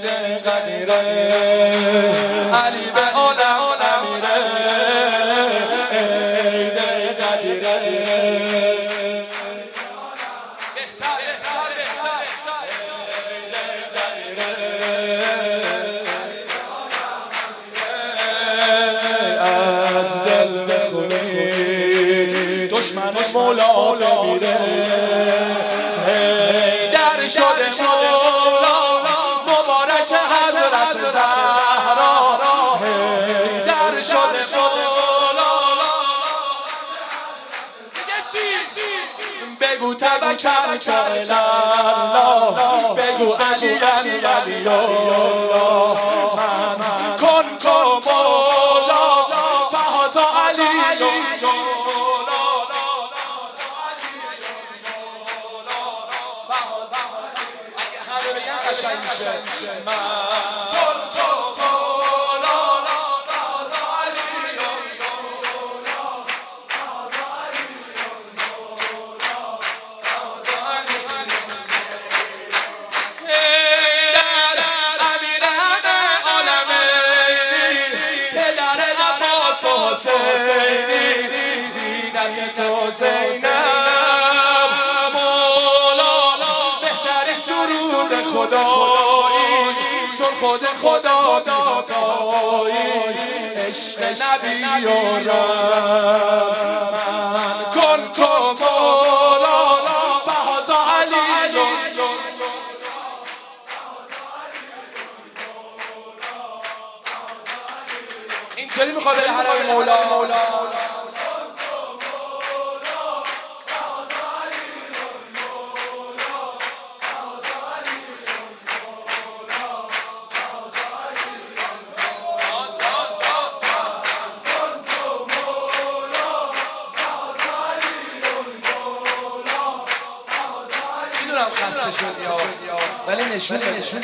قدیره علی به عالم امیره عید قدیره بهتر از دل بخونی دشمن مولا بمیره در شده مولا مبارک حضرت زهرا در شده مولا بگو توکل الله بگو علی ولی الله من کن تو مولا فهذا علی قشنگ میشه زینت تو زینب مولا بهترین سرود خدایی چون خود خدا بی‌خطایی عشق نبی و رب من کن تو مولا فهذا علی اینطوری میخواد بره حرم مولا میدونم خسته شدی ولی نشون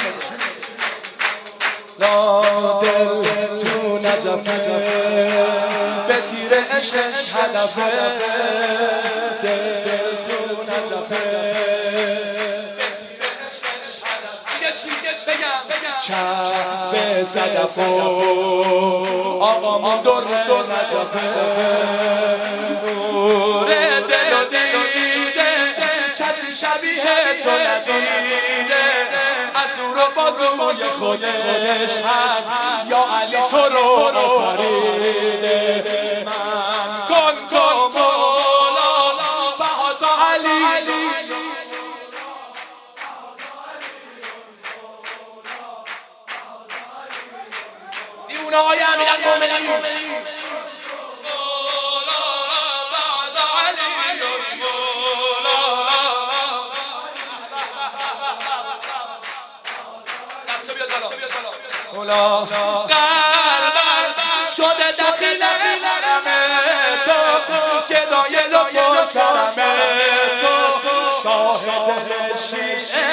لا دل تو نجفه به تیر عشقش هدفه دل تو نجفه به تیر عشقش هدفه چپ صدف و آقا من در نجفه نور دل و دیده کسی شبیه تو ندیده از او رو بازوی خودش هست یا علی تو رو آفریده من کن تو مولا فهذا علی دیونه های امیرالمومنین مولا شده دخیل حرم تو گدای لطف و کرم تو شاهد شیشه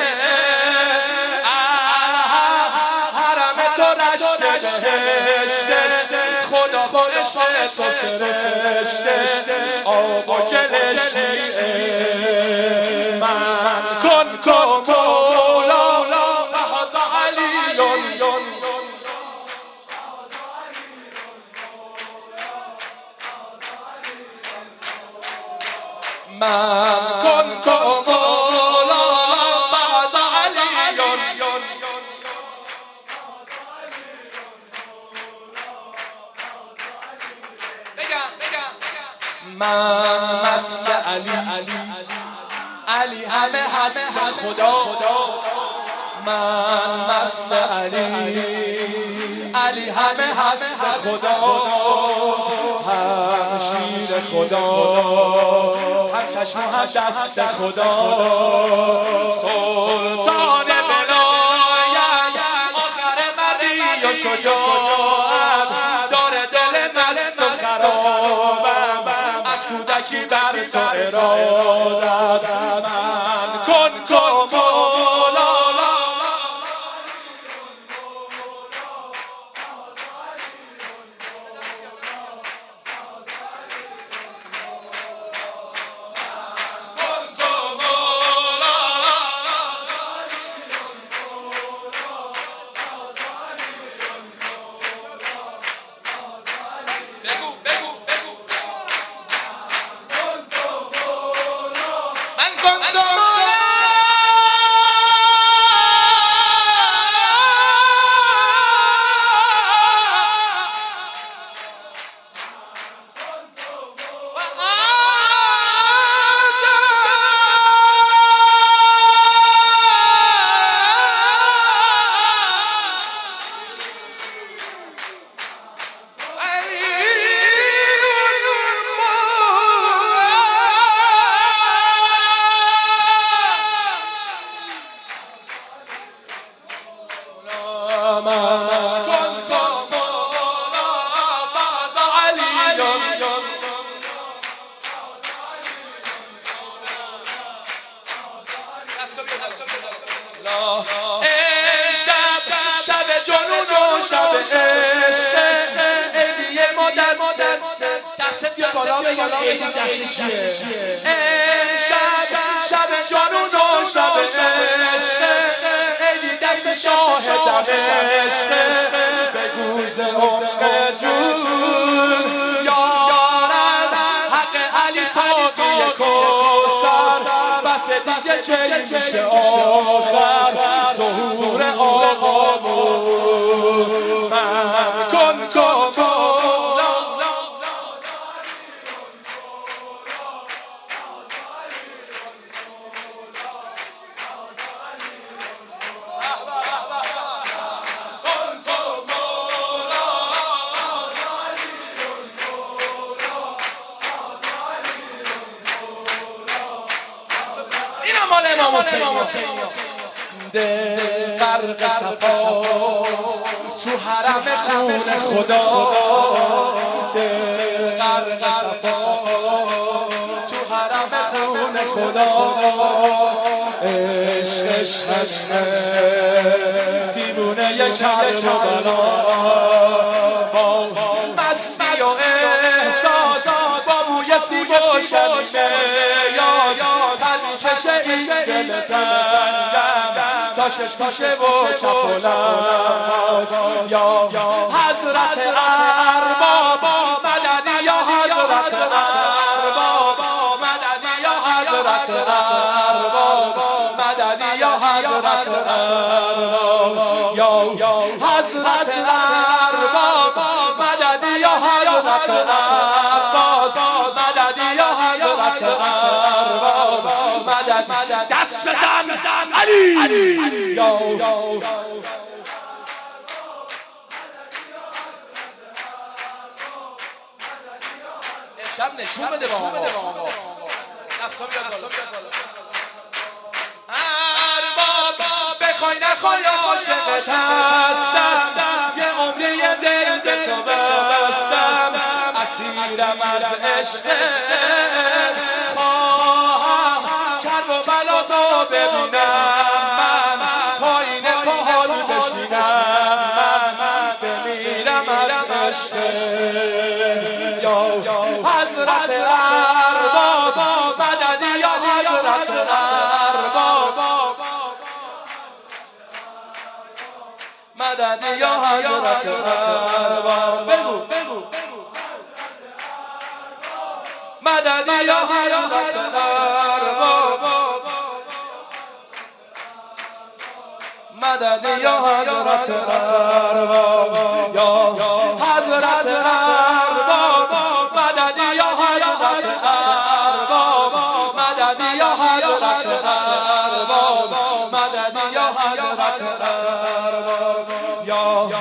حرم تو رشته بهشته خدا با عشق تو سرشته آب و گل شیشه من کن تو مولا فهذا علی من کن تو مولا فهذا علی من مست علی همه هست خدا من مست علی همه هست خدا هم شیر خدا هم چشم و هم دست خدا سلطان بلایم آخر مردی و شجاعت داره دل مست و خرابم از کودکی بر تو ارادت من کن تو مولا شب جنون و شب عشق عیدی ما دست بیا بالا بگم عیدی دست چیه شب جنون و شب عشق عیدی دست شاه دمشق به گوز عمق جون یارم حق علی ساقی کوثر بس دیگه چه میشه آخر ظهور آقامون من کن امام حسین دل غرق صفاست تو حرم خون خدا دل غرق صفاست تو حرم خون خدا عشقش دیوونه کربلا مستی و احساس با بوی سیب و شمیمه یاد کشه این دل تنگم تا شش کشه و چپولم یا حضرت ارباب مددی یا حضرت ارباب مددی یا حضرت ارباب مددی یا حضرت ارباب یا حضرت ارباب مددی یا حضرت ارباب مددی یا حضرت ارباب مدد دست بزن علی امشب نشون بده با آقا دستا بیاد ارباب بخوای نخوای عاشقت هستم یه عمری یه دل به تو بستم اسیرم از عشق کرب و بلا تو ببینم من پایین پاهالو بشینم من بمیرم از عشق یا حضرت ارباب مددی یا حضرت ارباب مددی یا حضرت ارباب بگو مددی یا حضرت ارباب مددی یا حضرت ارباب یا حضرت ارباب مددی یا حضرت ارباب مددی یا حضرت ارباب مددی یا حضرت ارباب یا